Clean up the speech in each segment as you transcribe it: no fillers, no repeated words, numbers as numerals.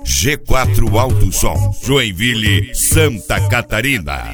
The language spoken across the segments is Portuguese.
G4 Alto Som, Joinville, Santa Catarina.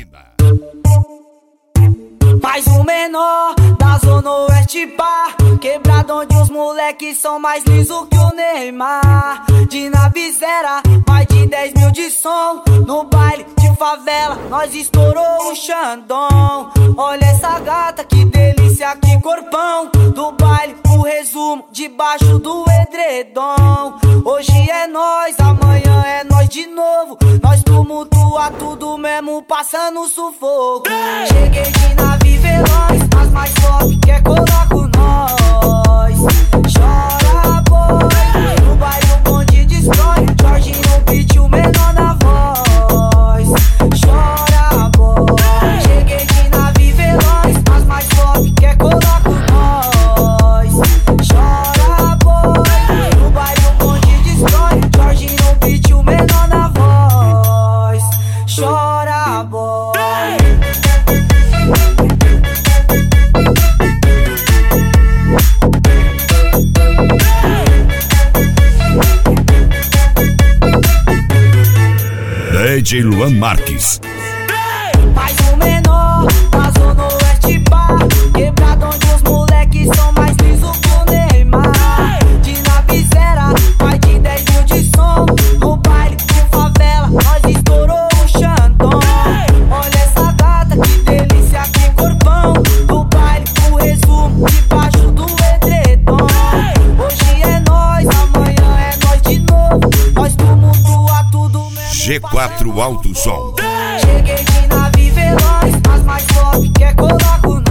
Mais um menor da Zona Oeste, pá, quebrado onde os moleques são mais liso que o Neymar. De nave zero, mais de 10 mil de som. No baile de favela, nós estourou o Xandão. Olha essa gata, que delícia, que corpão. Do baile, o resumo, debaixo do edredom. Hoje é nós, amanhã é nós de novo. Nós tumultua tudo mesmo, passando sufoco. Cheguei de nave veloz, as mais top, quer coloco nós. Chora, boy, no baile o bonde destrói. Jorge no beat, o menor na voz. Chora, boy, cheguei de nave veloz, as mais top, quer coloco nós. Chora, boy, no baile o bonde destrói. Jorge no beat, o menor na voz. Chora, boy. DJ Luan Marques. Mais um menor da Zona Oeste, pá, quebrado onde os moleques são mais liso que o Neymar. De nave zero, mais de 10 mil de som. No baile de favela, nós estourou o Xandão. Olha essa gata, que delícia, que corpão. Do baile, o resumo, debaixo do edredom. Hoje é nós, amanhã é nós de novo. Nós tumultua tudo mesmo. G4 Alto Som. Cheguei de nave veloz, as mais top, quer coloco